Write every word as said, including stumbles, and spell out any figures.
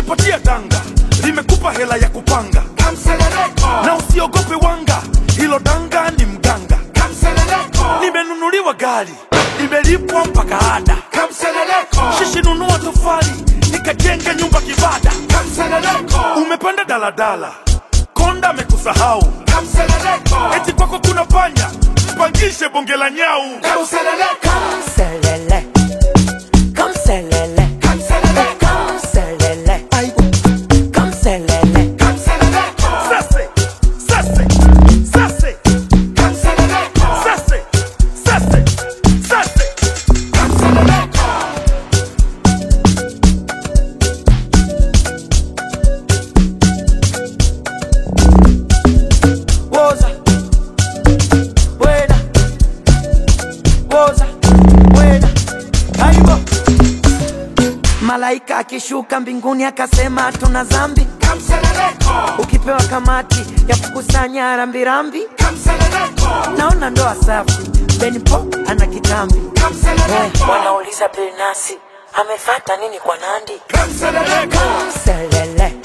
Ukipatia danga limekupa hela ya kupanga, Kamseleleko. Na usiogope wanga, hilo danga ni mganga, Kamseleleko. Nimenunuliwa gari, nimelipwa mpaka ada, Kamseleleko. Shishi nunua tofali, nikajenga nyumba kibada, Kamseleleko. Umepanda daladala, konda mekusahau, Kamseleleko. Eti kwako kuna panya, pangishe bonge la nyau, Kamseleleko. Kamselele, Kamselele, Kamselele, Kamselele, Kamseleleko. Sase, sase, sase, Kamseleleko. Sase, sase, sase, Kamseleleko. Woza, wena, woza, wena, aibo. Malaika akishuka mbinguni akasema tuna zambi, Kamseleleko. ukipewa kamati ya kukusanya rambirambi, Kamseleleko. naona ndoa safi, Benipo ana kitambi. Kamseleleko. Wanauliza Bilnasi amefata nini kwa Nandi, Kamseleleko. Kamselele.